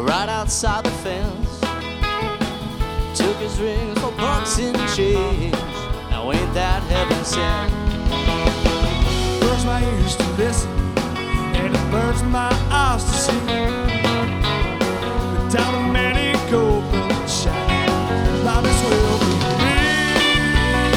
right outside the fence. Took his rings for bucks and change. Now ain't that heaven sent? Burns my ears to listen, and it burns my eyes to see. The down